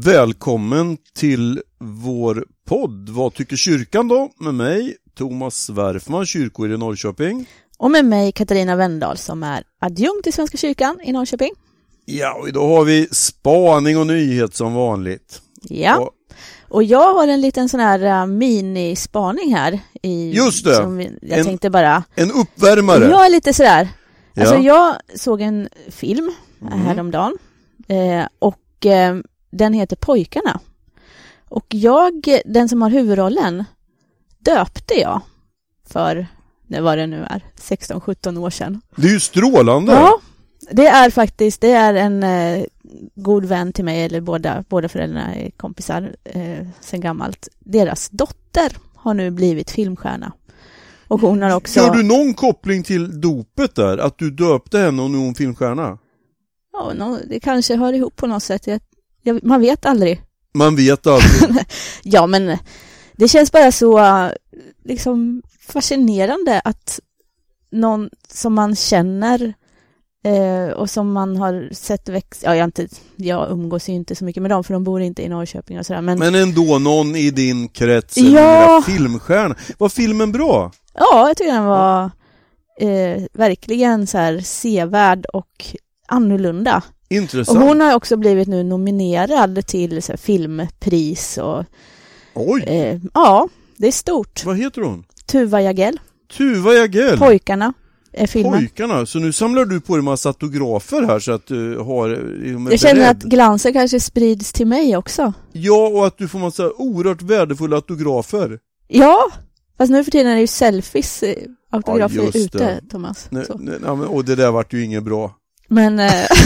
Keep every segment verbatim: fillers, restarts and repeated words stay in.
Välkommen till vår podd. Vad tycker kyrkan då? Med mig, Thomas Werfman, kyrkoherde i Norrköping. Och med mig, Katarina Wendahl, som är adjunkt i Svenska kyrkan i Norrköping. Ja, och idag har vi spaning och nyhet som vanligt. Ja, och, och jag har en liten sån här uh, minispaning här. I, just det. Som vi, jag en, tänkte bara... En uppvärmare. Jag är lite sådär. Ja. Alltså jag såg en film mm. häromdagen. Eh, och eh, den heter Pojkarna. Och jag, den som har huvudrollen, döpte jag för, det var det nu är, sexton sjutton år sedan. Det är ju strålande. Ja, det är faktiskt, det är en eh, god vän till mig, eller båda, båda föräldrarna är kompisar eh, sen gammalt. Deras dotter har nu blivit filmstjärna. Och hon har också... Gör du någon koppling till dopet där? Att du döpte henne och nu är hon filmstjärna? Ja, no, det kanske hör ihop på något sätt. Jag, jag, man vet aldrig. Man vet aldrig. Ja, men det känns bara så liksom fascinerande att någon som man känner eh, och som man har sett växa... Ja, jag, inte, jag umgås ju inte så mycket med dem för de bor inte i Norrköping och sådär. Men, men ändå någon i din krets, ja. En filmstjärna. Var filmen bra? Ja, jag tycker den var eh, verkligen så här sevärd och annorlunda. Intressant. Och hon har också blivit nu nominerad till så här, filmpris och... Oj! Eh, ja, det är stort. Vad heter hon? Tuva Jagell. Tuva Jagell. Pojkarna är filmen. Pojkarna. Så nu samlar du på en massa autografer här så att du har... Jag känner beredd. Att glansen kanske sprids till mig också. Ja, och att du får massa oerhört värdefulla autografer. Ja, fast nu för tiden är det ju selfies autografer ja, ute, det. Thomas. Nej, nej, nej, och det där vart ju inget bra. Men...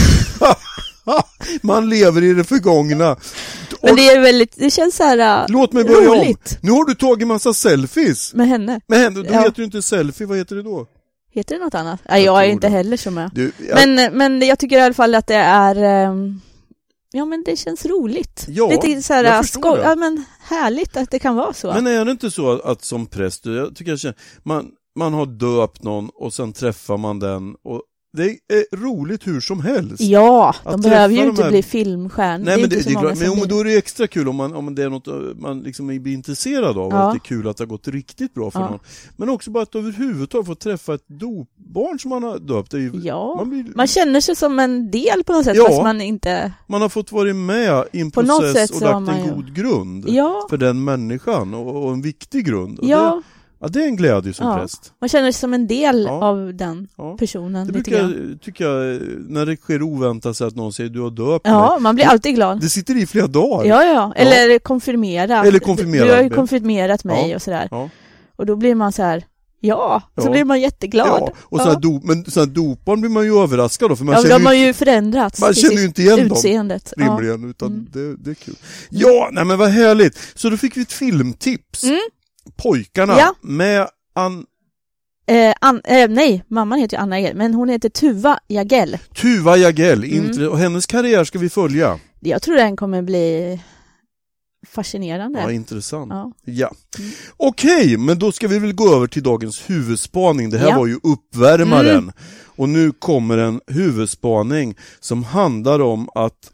Man lever i det förgångna. Men det är väldigt, det känns så här Låt mig börja roligt. Om. Nu har du tagit massa selfies. Med henne. Med henne, då ja. heter du inte selfie, vad heter det då? Heter det något annat? Nej, jag, jag är inte det. heller så med. Du, jag... Men, men jag tycker i alla fall att det är... Um... Ja, men det känns roligt. Ja, lite så här, sko- ja, men härligt att det kan vara så. Men är det inte så att, att som präst, jag tycker jag känner, man, man har döpt någon och sen träffar man den och det är roligt hur som helst. Ja, de behöver ju inte här... bli filmstjärnor. Nej, det men det, det, det är klart, men blir... då är det extra kul om man, om det är något man liksom blir intresserad av. Ja. Att det är kul att det har gått riktigt bra för ja. någon. Men också bara att överhuvudtaget få träffa ett dopbarn som man har döpt. Det är ju, ja, man, blir... man känner sig som en del på något sätt, ja. fast man inte... Man har fått vara med i en på process och lagt en ju... god grund ja. för den människan och, och en viktig grund. Och ja. det, ja, det är en glädje som ja. präst. Man känner sig som en del ja. av den ja. personen. Det brukar jag, tycker jag, när det sker oväntat så att någon säger du har döpt Ja, mig. man blir det, alltid glad. Det sitter i flera dagar. Ja, ja. Eller ja. konfirmerat. Eller konfirmerat. Du har ju konfirmerat mig ja. och sådär. Ja. Och då blir man så här, ja, så ja. blir man jätteglad. Ja, och så ja. dop, men så här dopan blir man ju överraskad då. För man ja, känner de har ju ju förändrats. Man känner ju inte igen utseendet. dem rimligen, ja. utan mm. det, det är kul. Ja, nej men vad härligt. Så då fick vi ett filmtips. Mm. Pojkarna ja. med Ann... Eh, an, eh, nej, mamman heter ju Anna Jagell, men hon heter Tuva Jagell. Tuva Jagell, mm. och hennes karriär ska vi följa. Jag tror den kommer bli fascinerande. Ja, intressant. Ja. ja. Mm. Okej, men då ska vi väl gå över till dagens huvudspaning. Det här ja. var ju uppvärmaren. Mm. Och nu kommer en huvudspaning som handlar om att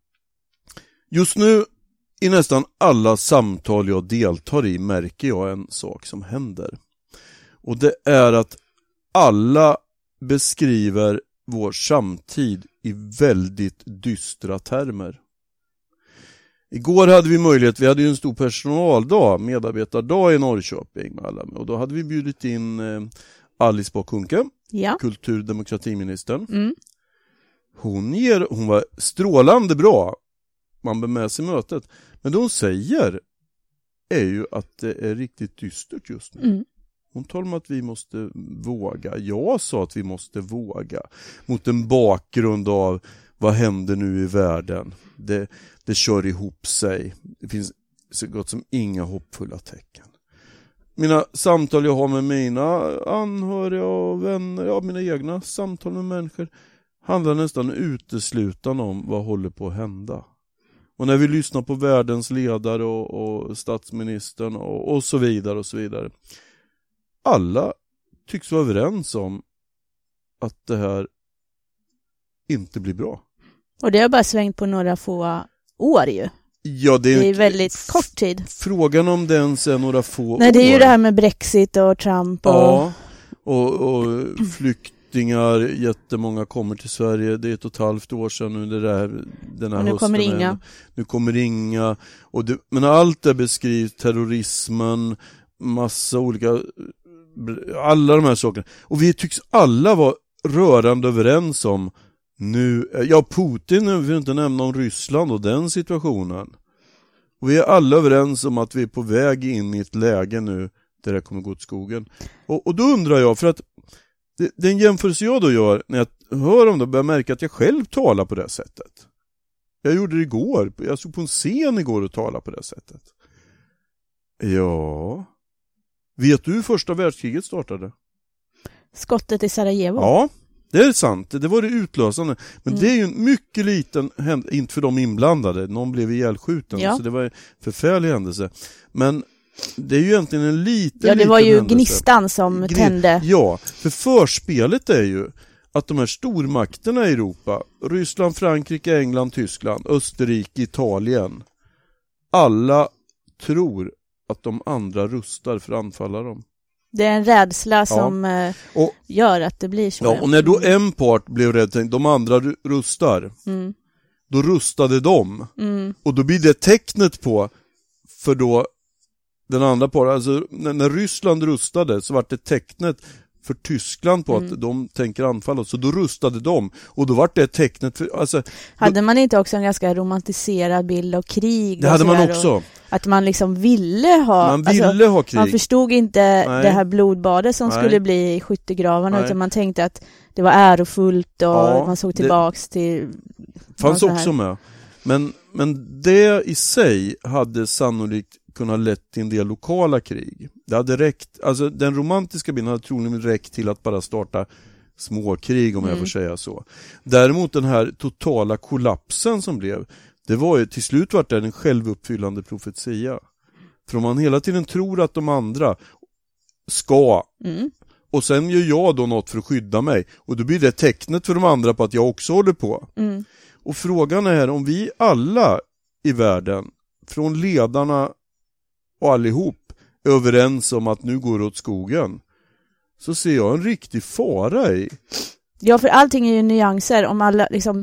just nu i nästan alla samtal jag deltar i märker jag en sak som händer. Och det är att alla beskriver vår samtid i väldigt dystra termer. Igår hade vi möjlighet, vi hade ju en stor personaldag, medarbetardag i Norrköping med alla, och då hade vi bjudit in eh, Alice Bah Kuhnke, ja. kultur- och demokratiministern. Mm. Hon, ger, hon var strålande bra, man bär med sig mötet, men det hon säger är ju att det är riktigt dystert just nu. Mm. Hon talar om att vi måste våga. Jag sa att vi måste våga. Mot en bakgrund av vad händer nu i världen. Det, det kör ihop sig. Det finns så gott som inga hoppfulla tecken. Mina samtal jag har med mina anhöriga och vänner, ja, mina egna samtal med människor, handlar nästan uteslutande om vad håller på att hända. Och när vi lyssnar på världens ledare och, och statsministern och, och så vidare och så vidare. Alla tycks vara överens om att det här inte blir bra. Och det har bara svängt på några få år ju. Ja, det är, det är väldigt kort tid. Frågan om det ens är några få Nej, det är år. ju det här med Brexit och Trump och... Ja, och, och flyktingar, jättemånga kommer till Sverige. Det är ett och ett halvt år sedan nu det där, den här och nu hösten. kommer inga. Nu kommer inga. Och det, men allt det beskrivs, terrorismen, massa olika, alla de här sakerna. Och vi tycks alla vara rörande överens om nu, ja Putin, nu vill inte nämna om Ryssland och den situationen. Och vi är alla överens om att vi är på väg in i ett läge nu där det kommer gå åt skogen. Och, och då undrar jag, för att det, den jämförelse jag då gör när jag hör om det, börjar märka att jag själv talar på det sättet. Jag gjorde det igår, jag såg på en scen igår och talade på det sättet. Ja, vet du hur första världskriget startade? Skottet i Sarajevo. Ja, det är sant. Det var det utlösande. Men mm. det är ju en mycket liten händelse, inte för de inblandade. Någon blev ihjälskjuten, ja. Så det var en förfärlig händelse. Men det är ju egentligen en liten Ja, det var ju händelse. Gnistan som Gn- tände. Ja, för förspelet är ju att de här stormakterna i Europa, Ryssland, Frankrike, England, Tyskland, Österrike, Italien, alla tror att de andra rustar för att anfalla dem. Det är en rädsla som ja. och, gör att det blir så. Ja, och när då en part blev rädd, de andra rustar, mm. då rustade de. Mm. Och då blir det tecknet på, för då den andra parten, alltså när, när Ryssland rustade så var det tecknet för Tyskland på mm. att de tänker anfalla. Så då rustade de. Och då var det tecknet för... Alltså, hade då, man inte också en ganska romantiserad bild av krig? Det hade man också. Att man liksom ville ha... Man ville alltså, ha krig. Man förstod inte Nej. det här blodbadet som Nej. skulle bli i skyttegravarna. Nej. Utan man tänkte att det var ärofullt och ja, man såg tillbaks det till... fanns också med. Men, men det i sig hade sannolikt kunnat lett till en del lokala krig. Det hade räckt, alltså den romantiska bilden hade troligen räckt till att bara starta småkrig, om mm. jag får säga så. Däremot den här totala kollapsen som blev, det var ju till slut vart det en självuppfyllande profetia. För om man hela tiden tror att de andra ska mm. och sen gör jag då något för att skydda mig, och då blir det tecknet för de andra på att jag också håller på. Mm. Och frågan är om vi alla i världen, från ledarna och allihop, är överens om att nu går det åt skogen, så ser jag en riktig fara i. Ja, för allting är ju nyanser. Om alla liksom,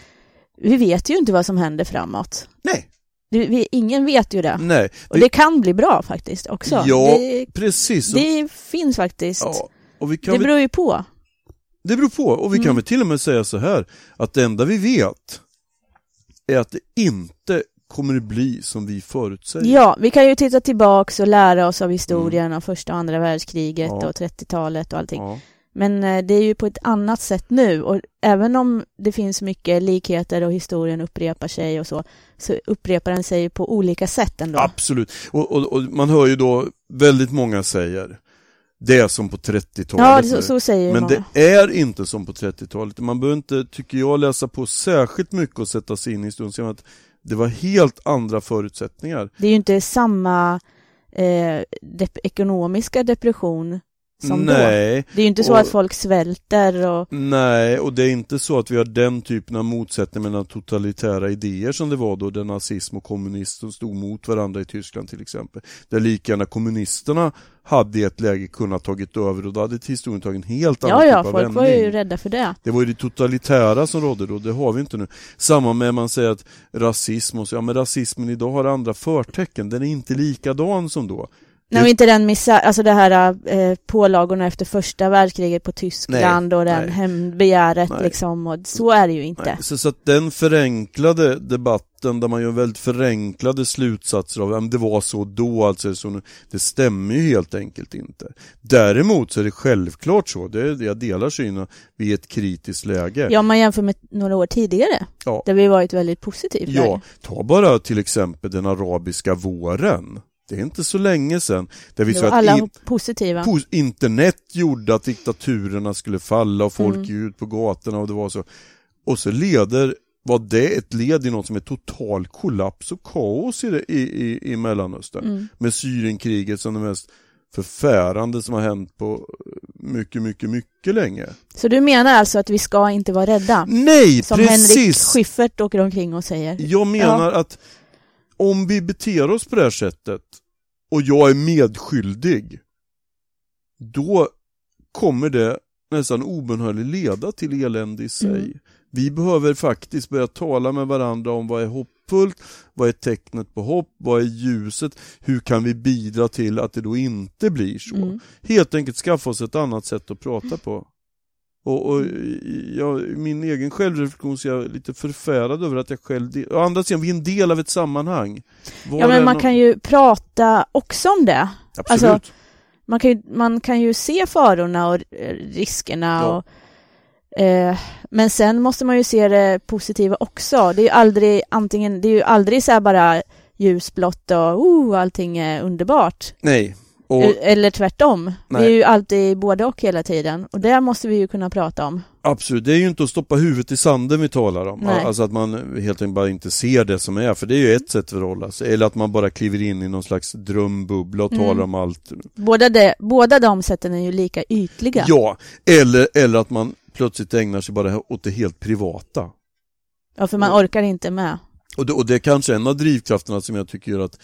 vi vet ju inte vad som händer framåt. Nej. Det, vi, ingen vet ju det. Nej. Och det kan bli bra faktiskt också. Ja, det, precis. Det finns faktiskt. Ja, och vi kan det beror ju vi, på. Det beror på. Och vi mm. kan väl till och med säga så här, att det enda vi vet är att det inte kommer det bli som vi förutsäger. Ja, vi kan ju titta tillbaks och lära oss av historien mm. av första och andra världskriget ja. och trettiotalet och allting. Ja. Men eh, det är ju på ett annat sätt nu, och även om det finns mycket likheter och historien upprepar sig och så, så upprepar den sig på olika sätt ändå. Absolut. Och, och, och man hör ju då väldigt många säger det är som på trettiotalet. Ja, så, så säger Men många. Det är inte som på trettiotalet. Man behöver inte, tycker jag, läsa på särskilt mycket och sätta sig in i historien. Att det var helt andra förutsättningar. Det är ju inte samma eh, dep- ekonomiska depression som nej, då. Det är ju inte så och, att folk svälter. Och... Nej, och det är inte så att vi har den typen av motsättning mellan totalitära idéer som det var då, där nazism och kommunism stod mot varandra i Tyskland till exempel. Där lika gärna kommunisterna hade i ett läge kunnat tagit över, och då hade historien tagit en helt annan ja, ja, typ av folk vändning. var ju rädda för det. Det var ju det totalitära som rådde då, det har vi inte nu. Samma med man säger att rasism och så, ja men rasismen idag har andra förtecken, den är inte likadan som då. Nej, inte den missa, alltså det här eh, pålagorna efter första världskriget på Tyskland nej, och den hämndbegäret liksom, och så är det ju inte. Nej, så, så att den förenklade debatten där man gör väldigt förenklade slutsatser av att det var så då, alltså så nu, det stämmer ju helt enkelt inte. Däremot så är det självklart så, det, jag delar synen vid ett kritiskt läge. Ja, man jämför med några år tidigare, ja. Där vi varit väldigt positivt. Ja, läge. Ta bara till exempel den arabiska våren. Det är inte så länge sedan. Där vi det så att alla in, positiva. Po, internet gjorde att diktaturerna skulle falla och folk mm. gick ut på gatorna och det var så. Och så leder, var det ett led i något som är total kollaps och kaos i, det, i, i, i Mellanöstern. Mm. Med Syrienkriget som det mest förfärande som har hänt på mycket, mycket, mycket länge. Så du menar alltså att vi ska inte vara rädda? Nej, som precis! Som Henrik Schyffert åker omkring och säger. Jag menar ja. att om vi beter oss på det här sättet och jag är medskyldig, då kommer det nästan obönhörligt leda till elände i sig. Mm. Vi behöver faktiskt börja tala med varandra om vad är hoppfullt, vad är tecknet på hopp, vad är ljuset, hur kan vi bidra till att det då inte blir så. Mm. Helt enkelt skaffa oss ett annat sätt att prata på. Och, och jag, min egen självreflektion, så jag är lite förfärad över att jag själv, å andra sidan, vi är en del av ett sammanhang. Var ja, men man någon... kan ju prata också om det. Absolut. Alltså, man, kan ju, man kan ju se farorna och riskerna. Ja. Och, eh, men sen måste man ju se det positiva också. Det är ju aldrig, antingen, det är ju aldrig så här bara ljusblått och oh, allting är underbart. Nej. Och, eller tvärtom. Nej. Det är ju alltid både och hela tiden. Och det måste vi ju kunna prata om. Absolut, det är ju inte att stoppa huvudet i sanden vi talar om. Nej. Alltså att man helt enkelt bara inte ser det som är. För det är ju ett sätt att förhålla sig. Eller att man bara kliver in i någon slags drömbubbla och mm. talar om allt. Båda, det, båda de sätten är ju lika ytliga. Ja, eller, eller att man plötsligt ägnar sig bara åt det helt privata. Ja, för man och, orkar inte med. Och det, och det är kanske en av drivkrafterna som jag tycker gör att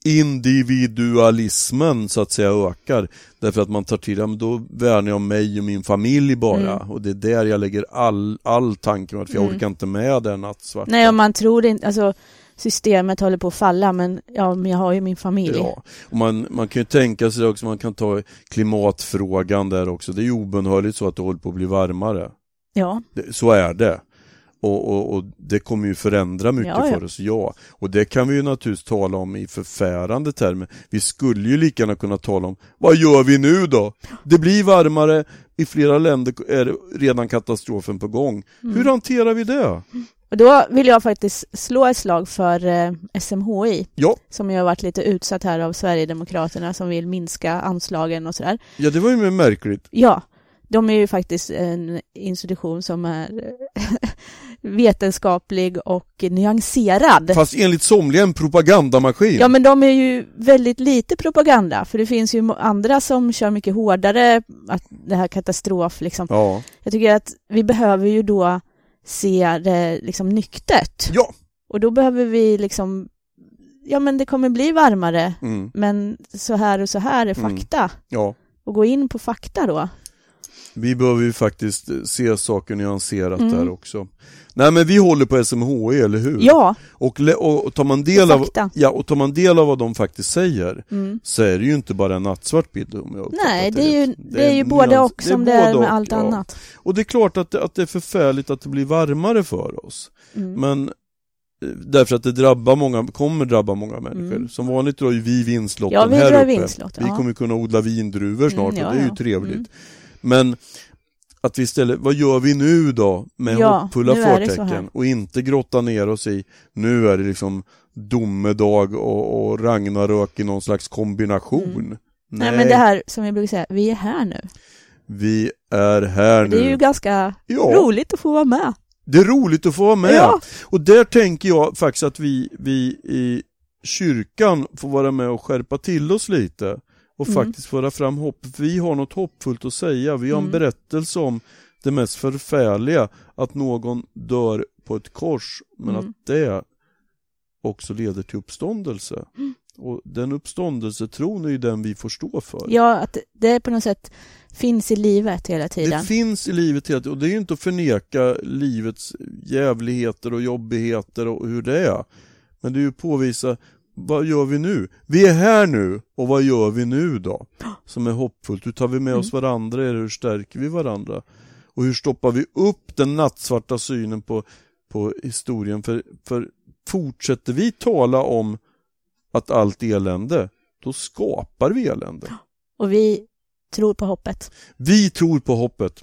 individualismen så att säga ökar. Därför att man tar till, ja, men då värnar jag om mig och min familj bara. Mm. Och det är där jag lägger all, all tanke med, för jag mm. orkar inte med den nattsvarta. Nej, och man tror inte, alltså systemet håller på att falla, men ja, men jag har ju min familj. Ja, och man, man kan ju tänka sig också, man kan ta klimatfrågan där också. Det är ju obönhörligt så att det håller på att bli varmare. Ja. Det, så är det. Och, och, och det kommer ju förändra mycket ja, ja. för oss, ja. Och det kan vi ju naturligtvis tala om i förfärande termer. Vi skulle ju lika gärna kunna tala om, vad gör vi nu då? Det blir varmare, i flera länder är redan katastrofen på gång. Mm. Hur hanterar vi det? Och då vill jag faktiskt slå ett slag för eh, S M H I. Ja. Som ju har varit lite utsatt här av Sverigedemokraterna som vill minska anslagen och sådär. Ja, det var ju mer märkligt. Ja. De är ju faktiskt en institution som är vetenskaplig och nyanserad. Fast enligt somliga en propagandamaskin. Ja, men de är ju väldigt lite propaganda. För det finns ju andra som kör mycket hårdare. Att det här katastrof liksom. Ja. Jag tycker att vi behöver ju då se det liksom nyktert. Ja. Och då behöver vi liksom, ja men det kommer bli varmare. Mm. Men så här och så här är fakta. Mm. Ja. Och gå in på fakta då. Vi behöver ju faktiskt se saker nyanserat mm. där också. Nej, men vi håller på S M H I, eller hur? Ja. Och, och, och, tar man del av, ja, och tar man del av vad de faktiskt säger mm. så är det ju inte bara en nattsvart bild. Om jag Nej, det är ju, det är, det är ju både och som det är, det är med allt ja. annat. Och det är klart att det, att det är förfärligt att det blir varmare för oss. Mm. Men därför att det drabbar många, kommer drabba många människor. Mm. Som vanligt drar ju vi vinstlotten ja, vi här uppe. Vinstlott, ja. Vi kommer kunna odla vindruvor snart mm, ja, och det är ju ja. trevligt. Mm. Men att vi istället, vad gör vi nu då med ja, hoppfulla förtecken och inte grotta ner oss i, nu är det liksom domedag och, och Ragnarök i någon slags kombination. Mm. Nej. Nej, men det här som jag brukar säga, vi är här nu. Vi är här nu. Det är ju ganska ja. roligt att få vara med. Det är roligt att få vara med. Ja. Och där tänker jag faktiskt att vi, vi i kyrkan får vara med och skärpa till oss lite. Och mm. faktiskt föra fram hopp. Vi har något hoppfullt att säga. Vi har en mm. berättelse om det mest förfärliga. Att någon dör på ett kors. Men mm. att det också leder till uppståndelse. Mm. Och den uppståndelsetron är ju den vi får stå för. Ja, att det på något sätt finns i livet hela tiden. Det finns i livet hela tiden. Och det är ju inte att förneka livets jävligheter och jobbigheter och hur det är. Men det är ju att påvisa, vad gör vi nu? Vi är här nu, och vad gör vi nu då? Som är hoppfullt. Hur tar vi med mm. oss varandra? Eller hur stärker vi varandra? Och hur stoppar vi upp den nattsvarta synen på, på historien? För, för fortsätter vi tala om att allt är elände, då skapar vi elände. Och vi tror på hoppet. Vi tror på hoppet.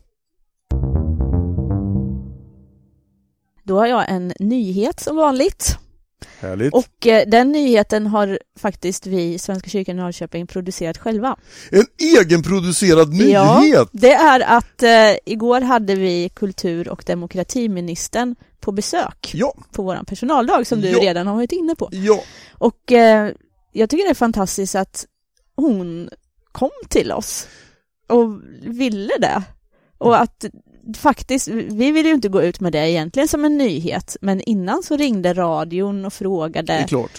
Då har jag en nyhet som vanligt. Härligt. Och eh, den nyheten har faktiskt vi, Svenska kyrkan i Norrköping, producerat själva. En egenproducerad nyhet? Ja, det är att eh, igår hade vi kultur- och demokratiministern på besök ja. på våran personaldag som du ja. redan har varit inne på. Ja. Och eh, jag tycker det är fantastiskt att hon kom till oss och ville det. Och att faktiskt, vi ville ju inte gå ut med det egentligen som en nyhet, men innan så ringde radion och frågade. Det är klart.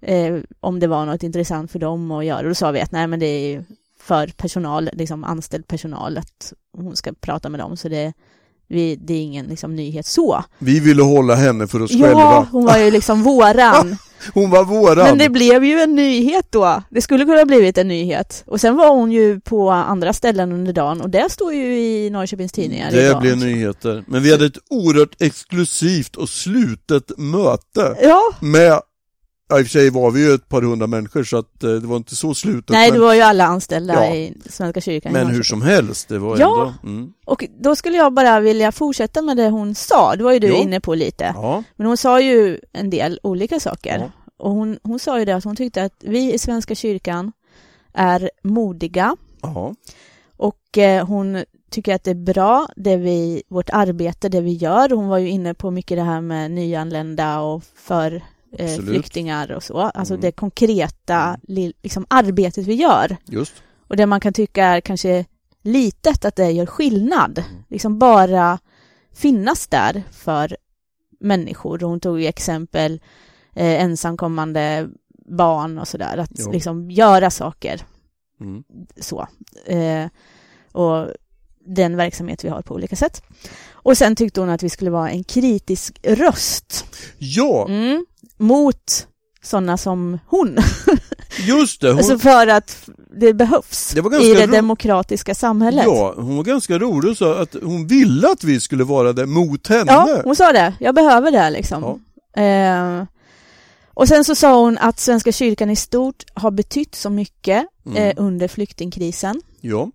eh, om det var något intressant för dem att göra. Och då sa vi att nej, men det är ju för personal, liksom anställd personal, att hon ska prata med dem, så det, vi, det är ingen liksom nyhet så. Vi ville hålla henne för oss ja, själva. Ja, hon var ju liksom våran. Hon var våran. Men det blev ju en nyhet då. Det skulle kunna ha blivit en nyhet. Och sen var hon ju på andra ställen under dagen. Och det står ju i Norrköpings tidningar Det idag. blev nyheter. Men vi hade ett oerhört exklusivt och slutet möte. Ja. Med, ja, i och för sig var vi ju ett par hundra människor, så att det var inte så slutet. Nej, men, det var ju alla anställda ja, i Svenska kyrkan. Men hur som helst, det var ja. ändå... Mm. Och då skulle jag bara vilja fortsätta med det hon sa. Det var ju du ja. inne på lite. Ja. Men hon sa ju en del olika saker. Ja. Och hon, hon sa ju det att hon tyckte att vi i Svenska kyrkan är modiga. Ja. Och eh, hon tycker att det är bra, det vi, vårt arbete, det vi gör. Hon var ju inne på mycket det här med nyanlända och för eh, flyktingar och så. Alltså mm. det konkreta li, liksom, arbetet vi gör. Just. Och det man kan tycka är kanske litet, att det gör skillnad. Mm. Liksom bara finnas där för människor. Och hon tog ju exempel eh, ensamkommande barn och sådär. Att jo. liksom göra saker. Mm. Så. Eh, och den verksamhet vi har på olika sätt. Och sen tyckte hon att vi skulle vara en kritisk röst. Ja. Mm, mot sådana som hon. Just det. Hon... Alltså för att det behövs det i det ro... demokratiska samhället. Ja, hon var ganska rolig och sa att hon ville att vi skulle vara det mot henne. Ja, hon sa det. Jag behöver det liksom. Ja. Eh, och sen så sa hon att Svenska kyrkan i stort har betytt så mycket mm. eh, under flyktingkrisen. Ja.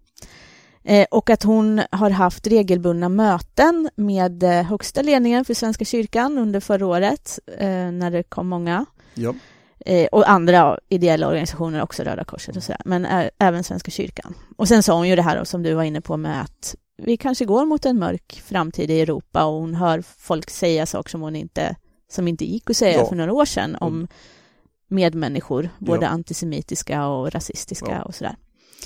Eh, och att hon har haft regelbundna möten med eh, högsta ledningen för Svenska kyrkan under förra året eh, när det kom många. Ja. Eh, och andra ideella organisationer också, Röda Korset och sådär. Men ä- även Svenska kyrkan. Och sen sa hon ju det här som du var inne på med att vi kanske går mot en mörk framtid i Europa, och hon hör folk säga saker som hon inte, som inte gick att säga ja. för några år sedan om mm. medmänniskor, både ja. antisemitiska och rasistiska ja. och sådär.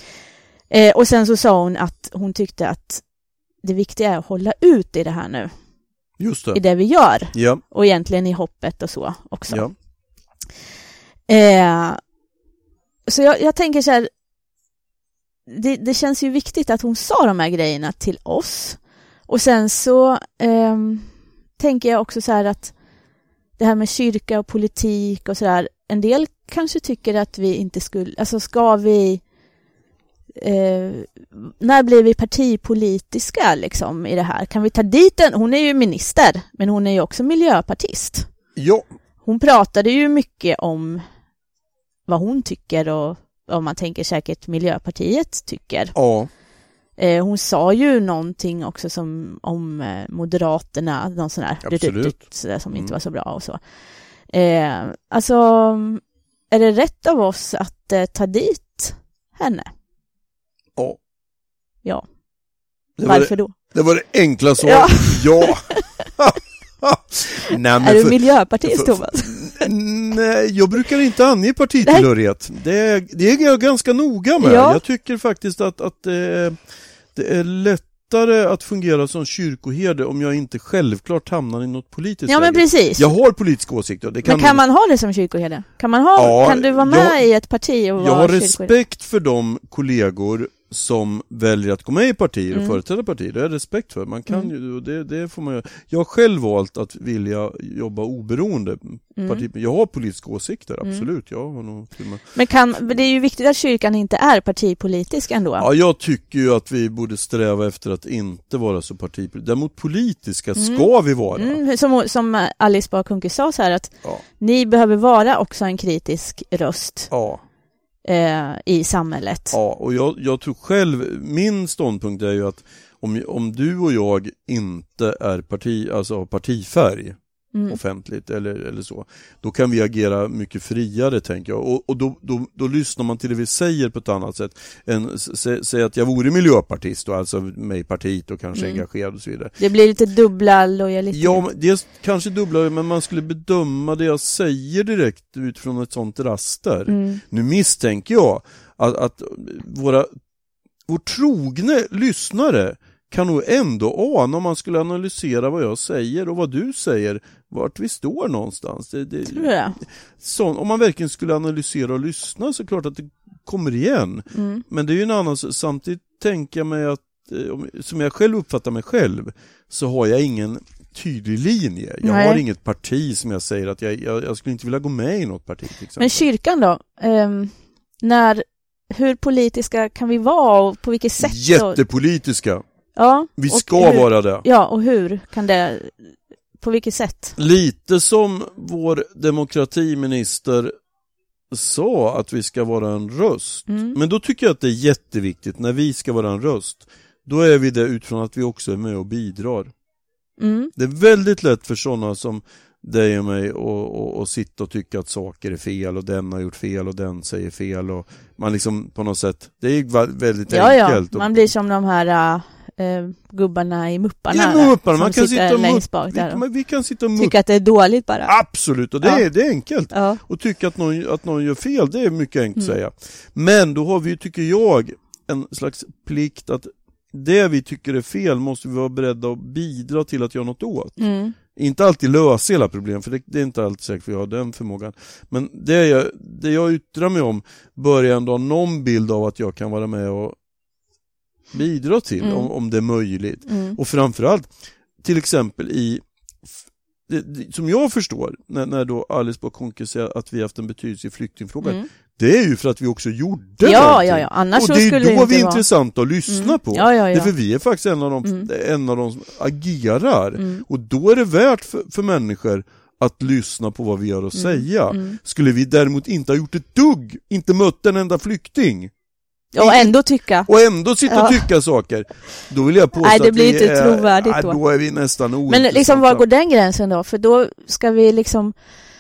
Eh, och sen så sa hon att hon tyckte att det viktiga är att hålla ut i det här nu. Just det. I det vi gör. Ja. Och egentligen i hoppet och så också. Ja. Eh, så jag, jag tänker så här, det, det känns ju viktigt att hon sa de här grejerna till oss. Och sen så eh, tänker jag också så här att det här med kyrka och politik och så där, en del kanske tycker att vi inte skulle, alltså ska vi Eh, när blir vi partipolitiska liksom i det här? Kan vi ta dit en? Hon är ju minister, men hon är ju också miljöpartist. Ja. Hon pratade ju mycket om vad hon tycker och vad man tänker säkert Miljöpartiet tycker. Ja. Eh, hon sa ju någonting också som om eh, Moderaterna, någon sån där, Absolut. sådär, som mm. inte var så bra och så. Eh, alltså, är det rätt av oss att eh, ta dit henne? Ja. Ja. Det Varför det, då? Det var det enkla svaret. Ja. ja. Nej, är du för, miljöpartist, för, Thomas? Nej, jag brukar inte ange partitillhörighet. Det är, det är jag ganska noga med. Ja. Jag tycker faktiskt att, att det, är, det är lättare att fungera som kyrkoherde om jag inte självklart hamnar i något politiskt. Ja, men läge. Precis. Jag har politisk åsikt. Det kan men kan man... man ha det som kyrkoherde? Kan, man ha, ja, kan du vara med jag, i ett parti och vara Jag har kyrkoherde? respekt för de kollegor som väljer att gå med i partier och mm. företräda partier. Det är respekt för. Man kan mm. ju, och det, det får man ju. Jag har själv valt att vilja jobba oberoende. Mm. Parti. Jag har politiska åsikter, absolut. Mm. Jag har nog till och med. Men kan, det är ju viktigt att kyrkan inte är partipolitisk ändå. Ja, jag tycker ju att vi borde sträva efter att inte vara så partipolitiska. Däremot politiska mm. ska vi vara. Mm. Som, som Alice Bah Kuhnke sa så här att ja. ni behöver vara också en kritisk röst. Ja. Eh, i samhället. Ja, och jag, jag tror själv, min ståndpunkt är ju att om, om du och jag inte är parti, alltså har partifärg mm. offentligt eller, eller så, då kan vi agera mycket friare, tänker jag. Och, och då, då, då lyssnar man till det vi säger på ett annat sätt. Än, sä, säg att jag vore miljöpartist och alltså med i partiet och kanske mm. engagerad och så vidare. Det blir lite dubbla lojaliteter. Ja, det är kanske dubbla, men man skulle bedöma det jag säger direkt utifrån ett sånt raster. Mm. Nu misstänker jag att, att våra vår trogne lyssnare kan nog ändå ana om man skulle analysera vad jag säger och vad du säger, vart vi står någonstans. Det, det, Tror du det? Så, om man verkligen skulle analysera och lyssna så är det klart att det kommer igen. Mm. Men det är ju en annan, samtidigt tänker jag mig att, som jag själv uppfattar mig själv, så har jag ingen tydlig linje. Jag Nej. har inget parti som jag säger att jag, jag, jag skulle inte vilja gå med i något parti. Till exempel. Men kyrkan då? Um, när, hur politiska kan vi vara och på vilket sätt? Jättepolitiska. Så, ja, vi ska hur, vara det. Ja, och hur kan det, på vilket sätt? Lite som vår demokratiminister sa att vi ska vara en röst. Mm. Men då tycker jag att det är jätteviktigt när vi ska vara en röst. Då är vi det utifrån att vi också är med och bidrar. Mm. Det är väldigt lätt för sådana som dig och mig och, och, och sitta och tycka att saker är fel och den har gjort fel och den säger fel och man liksom på något sätt, det är väldigt ja, enkelt. Ja, man blir som de här äh, gubbarna i Mupparna. Ja, Mupparna. Man kan sitta och längst bak där vi, vi kan sitta och tycka att det är dåligt bara. Absolut, och det, ja. är, det är enkelt. Ja. Och tycka att någon, att någon gör fel, det är mycket enkelt mm. att säga. Men då har vi, tycker jag, en slags plikt att det vi tycker är fel måste vi vara beredda att bidra till att göra något åt. Mm. Inte alltid lösa hela problem, för det, det är inte alltid säkert för jag har den förmågan. Men det jag, det jag yttrar mig om börjar ändå ha någon bild av att jag kan vara med och bidra till, mm. om, om det är möjligt. Mm. Och framförallt, till exempel i, det, det, som jag förstår, när, när då Alice Bah Kuhnke säger att vi har haft en betydelse i flyktingfrågan, mm. det är ju för att vi också gjorde ja, ja, ja. Annars och så det skulle är då vi är vara intressant att lyssna mm. på. Ja, ja, ja. Det är för vi är faktiskt en av de, mm. en av de som agerar. Mm. Och då är det värt för, för människor att lyssna på vad vi har att mm. säga. Mm. Skulle vi däremot inte ha gjort ett dugg, inte mött en enda flykting, ja, och ändå tycka. Och ändå sitta ja. och tycka saker. Då vill jag påstå nej, det blir att vi inte är, trovärdigt nej, då. då är vi nästan ointressanta. Men liksom, var går den gränsen då? För då ska vi liksom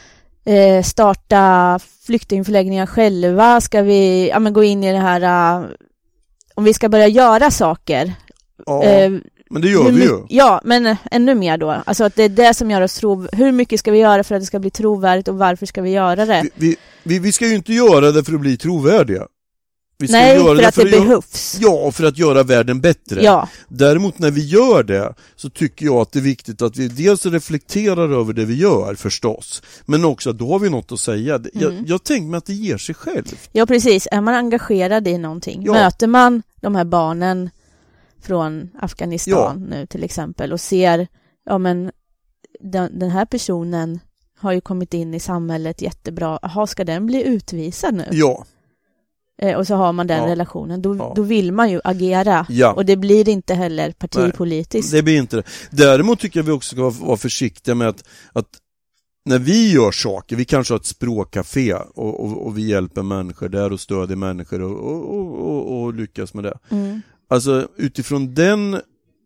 eh, starta flyktingförläggningar själva. Ska vi ja, men gå in i det här, uh, om vi ska börja göra saker. Ja, eh, men det gör vi ju. Ja, men ännu mer då. Alltså att det är det som gör oss tro. Hur mycket ska vi göra för att det ska bli trovärdigt och varför ska vi göra det? Vi, vi, vi, vi ska ju inte göra det för att bli trovärdiga. Vi ska nej, göra för det att för det att behövs. Göra, ja, för att göra världen bättre. Ja. Däremot när vi gör det så tycker jag att det är viktigt att vi dels reflekterar över det vi gör förstås. Men också att då har vi något att säga. Mm. Jag, jag tänker mig att det ger sig själv. Ja, precis. Är man engagerad i någonting? Ja. Möter man de här barnen från Afghanistan ja. nu till exempel och ser, ja men den, den här personen har ju kommit in i samhället jättebra. Jaha, ska den bli utvisad nu? Ja. Och så har man den ja. relationen. Då, ja. då vill man ju agera. Ja. Och det blir inte heller partipolitiskt. Nej, det blir inte det. Däremot tycker jag vi också ska vara försiktiga med att, att när vi gör saker, vi kanske har ett språkcafé och, och, och vi hjälper människor där och stödjer människor och, och, och, och, och lyckas med det. Mm. Alltså utifrån den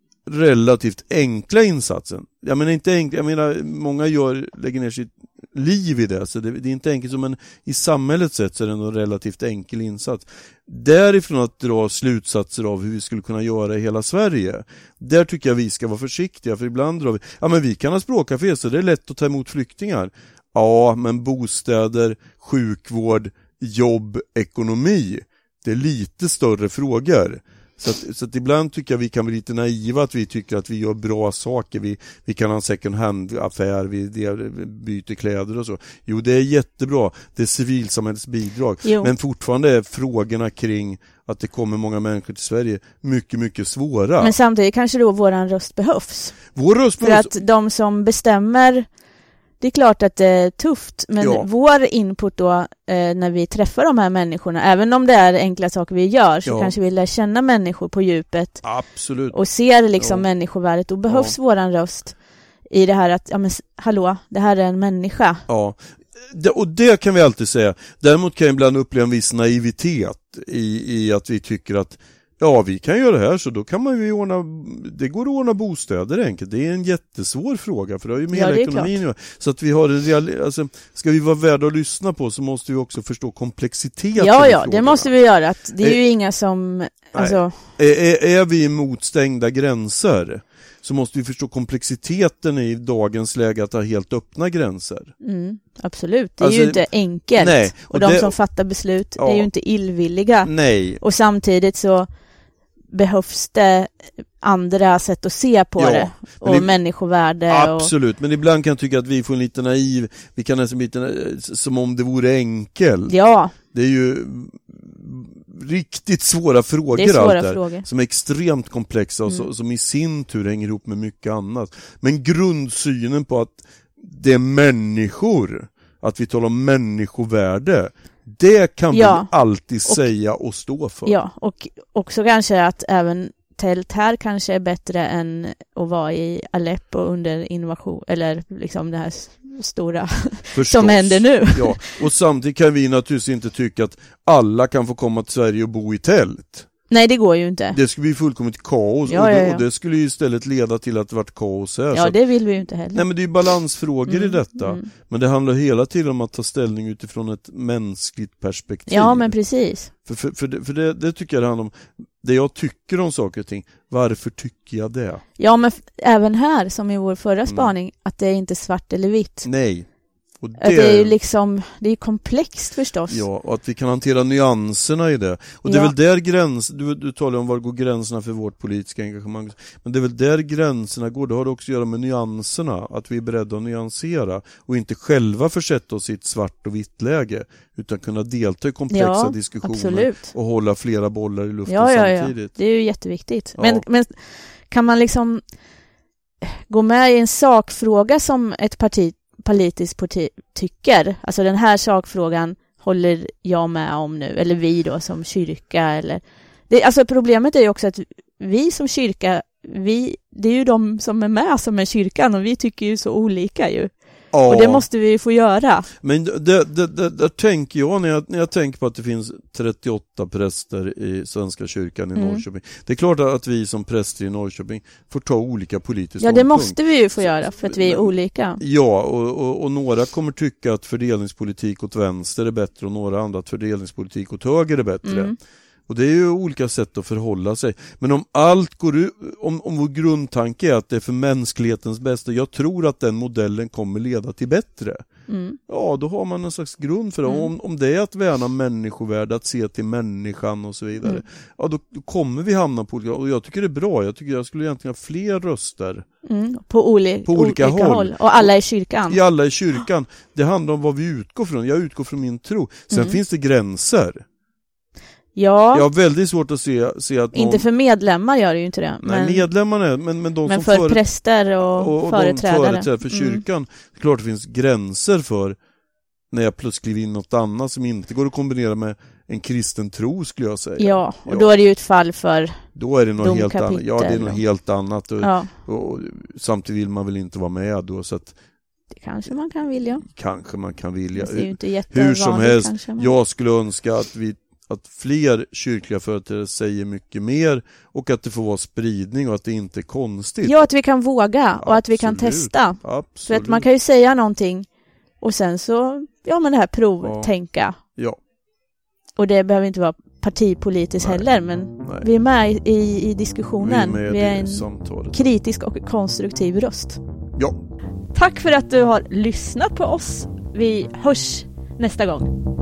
relativt enkla insatsen. Jag menar inte enkla, jag menar många gör, lägger ner sitt liv i det, så det, det är inte enkelt, men i samhället sett så är det en relativt enkel insats. Därifrån att dra slutsatser av hur vi skulle kunna göra i hela Sverige, där tycker jag vi ska vara försiktiga, för ibland drar vi, ja men vi kan ha språkcafé så det är lätt att ta emot flyktingar. Ja, men bostäder, sjukvård, jobb, ekonomi, det är lite större frågor. Så att, så att ibland tycker jag vi kan bli lite naiva att vi tycker att vi gör bra saker. Vi, vi kan ha en second hand-affär, vi byter kläder och så. Jo, det är jättebra. Det är civilsamhällets bidrag. Jo. Men fortfarande är frågorna kring att det kommer många människor till Sverige mycket, mycket svåra. Men samtidigt kanske då våran röst behövs. Vår röst För behövs. att de som bestämmer, det är klart att det är tufft, men ja. vår input då eh, när vi träffar de här människorna, även om det är enkla saker vi gör, så ja. kanske vi lär känna människor på djupet. Absolut. Och ser liksom ja. människovärdet, och behövs ja. våran röst i det här att, ja men hallå, det här är en människa. Ja, det, och det kan vi alltid säga. Däremot kan jag ibland uppleva en viss naivitet i, i att vi tycker att ja, vi kan göra det här, så då kan man ju ordna, det går att ordna bostäder enkelt. Det är en jättesvår fråga, för det har ju med ja, ekonomin nu. Så att vi har en real, alltså, ska vi vara värda att lyssna på, så måste vi också förstå komplexiteten. Ja, ja, det måste vi göra. Att det är är ju inga som, alltså... Är, är, är vi emot stängda gränser, så måste vi förstå komplexiteten i dagens läge att ha helt öppna gränser. Mm, absolut, det är alltså, ju inte enkelt. Nej, och, och de det, som fattar beslut ja, är ju inte illvilliga. Nej. Och samtidigt så behövs det andra sätt att se på ja, det och det, människovärde. Absolut, och... men ibland kan jag tycka att vi får lite naiv, vi kan nästan lite som om det vore enkelt. Ja. Det är ju riktigt svåra frågor, det är svåra allt där, frågor. som är extremt komplexa och mm. som i sin tur hänger ihop med mycket annat. Men grundsynen på att det är människor, att vi talar om människovärde, det kan ja. vi alltid och, säga och stå för. Ja, och också kanske att även tält här kanske är bättre än att vara i Aleppo under invasion, eller liksom det här stora Förstås. som händer nu. Ja, och samtidigt kan vi naturligtvis inte tycka att alla kan få komma till Sverige och bo i tält. Nej, det går ju inte. Det skulle bli fullkomligt kaos ja, och, det, ja, ja. och det skulle ju istället leda till att det vart kaos här. Ja, det vill vi ju inte heller. Nej, men det är ju balansfrågor mm, i detta. Mm. Men det handlar hela tiden om att ta ställning utifrån ett mänskligt perspektiv. Ja, men precis. För, för, för, det, för det, det tycker jag det handlar om, det jag tycker om saker och ting. Varför tycker jag det? Ja, men f- även här, som i vår förra spaning, mm. att det är inte svart eller vitt. Nej. Och det, det är ju liksom, det är komplext förstås. Ja, och att vi kan hantera nyanserna i det. Och det ja. är väl där gräns, du, du talar om var går gränserna för vårt politiska engagemang. Men det är väl där gränserna går, det har det också att göra med nyanserna. Att vi är beredda att nyansera och inte själva försätta oss i ett svart och vitt läge, utan kunna delta i komplexa ja, diskussioner absolut. och hålla flera bollar i luften ja, ja, samtidigt. Ja, det är ju jätteviktigt. Ja. Men, men kan man liksom gå med i en sakfråga som ett parti politiskt parti tycker, alltså den här sakfrågan håller jag med om nu, eller vi då som kyrka, eller det, alltså problemet är ju också att vi som kyrka, vi, det är ju de som är med som är kyrkan, och vi tycker ju så olika ju. Ja. Och det måste vi få göra. Men det, det, det, det tänker jag när, jag när jag tänker på att det finns trettioåtta präster i Svenska kyrkan i mm. Norrköping. Det är klart att vi som präster i Norrköping får ta olika politiska Ja, det måste vi ju få göra för att vi är olika. Ja, och, och, och några kommer tycka att fördelningspolitik åt vänster är bättre och några andra att fördelningspolitik åt höger är bättre. Mm. Och det är ju olika sätt att förhålla sig. Men om allt går ut, om, om vår grundtanke är att det är för mänsklighetens bästa, jag tror att den modellen kommer leda till bättre. Mm. Ja, då har man en slags grund för det. Mm. Om, om det är att värna människovärde, att se till människan och så vidare, mm. ja, då, då kommer vi hamna på olika, och jag tycker det är bra. Jag tycker jag skulle egentligen ha fler röster. Mm. På, oli- på olika, olika håll. håll. Och alla i kyrkan. I alla i kyrkan. Det handlar om vad vi utgår från. Jag utgår från min tro. Sen mm. finns det gränser. Ja. Jag har väldigt svårt att se, se att någon... Inte för medlemmar gör det ju inte det. Nej, men... medlemmarna, men, men de men som för före... präster och, och, och företrädare. de företrädare för kyrkan. Mm. Det är klart det finns gränser för när jag plötsligt kliver in något annat som inte går att kombinera med en kristen tro, skulle jag säga. Ja, och ja. då är det ju ett fall för då är det något helt annat. Ja, det är något och... helt annat. Och, ja. och, och samtidigt vill man väl inte vara med då, så att det kanske man kan vilja. Kanske man kan vilja. Det är ju inte hur som helst, kanske, men... jag skulle önska att vi att fler kyrkliga företrädare säger mycket mer och att det får vara spridning och att det inte är konstigt. Ja, att vi kan våga och Absolut. att vi kan testa. Absolut. För att man kan ju säga någonting och sen så, ja men det här provtänka. Ja. ja. Och det behöver inte vara partipolitiskt Nej. heller, men Nej. vi är med i, i, i diskussionen. Vi är, med vi är i en samtalet. kritisk och konstruktiv röst. Ja. Tack för att du har lyssnat på oss. Vi hörs nästa gång.